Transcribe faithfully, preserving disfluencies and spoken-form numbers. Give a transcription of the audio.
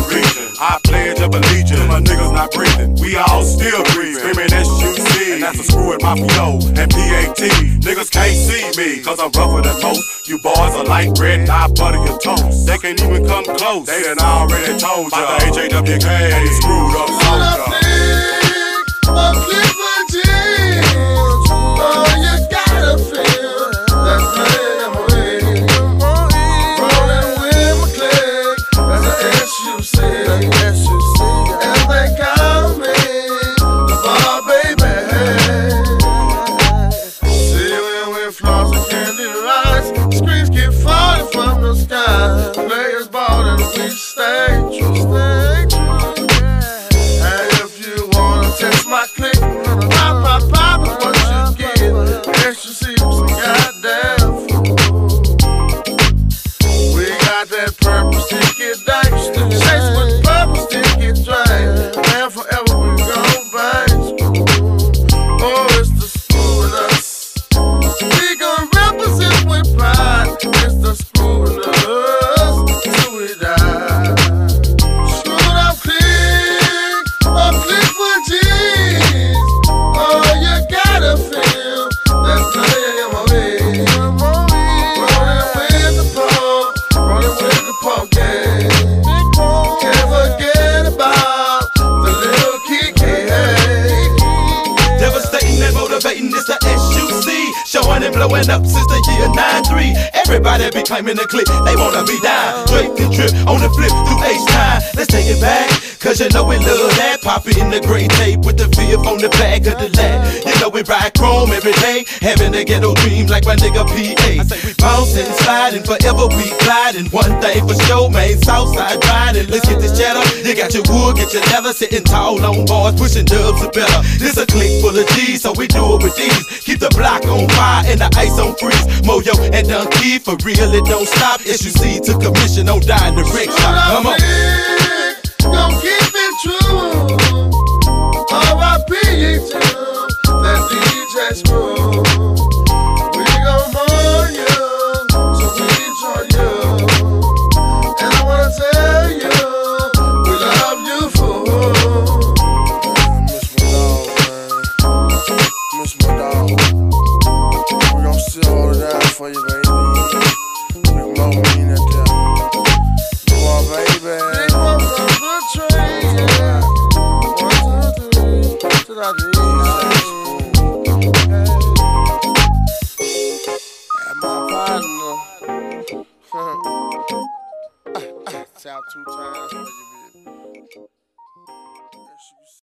region. I pledge of allegiance, my niggas not breathing. We all still breathing. Screaming S U C, and that's a screw at Mafio and P A T. Niggas can't see me, cause I'm rougher than most. You boys are like bread and I butter your toast. They can't even come close. They done already told ya about the H A W K and the screwed up soldier. A Clifford jeans, oh you gotta feel that flame away. Rolling with my clique, that's a S U C, and they call me the bar baby. See when we floss and candy rice, screens keep falling from the sky. Players ball and we stay true. Test my click, pop, pop, pop is what you get. Extra see some goddamn fool. We got that purple sticky dice, chase with purple sticky drink. And forever we gon' bang school. Oh, it's the school in us. We gon' represent with pride. It's the school in us till we die. Screwed up click, up click for G. It's the S U C, showing and blowing up since the year nine three. Everybody be claiming the clip, they wanna be down. Drake and trip on the flip through H-time. Let's take it back, cause you know we love that. Pop it in the gray tape with the fifth on the back of the lap. You know we ride chrome every day, having a ghetto dream like my nigga P A. Bouncing, sliding, forever we gliding. One thing for sure, man, Southside riding. Let's get this cheddar, you got your wood, get your leather. Sitting tall on bars, pushing dubs are better. This a clique full of G's, so we do it with these. Keep the block on fire and the ice on freeze. Moyo and Donkey, for real it don't stop. S U C took a mission on dying the Rick shop. Come on. Don't keep it true. R I P to that D J Screw. We gon' mourn you, so we join you. And I wanna tell you, we love you fool. Miss my dog, man. Miss my dog. We gon' still hold it down for you, baby. Big Mo mean it there. Come on, baby. Big Mo from the train, yeah. One, two, three, to that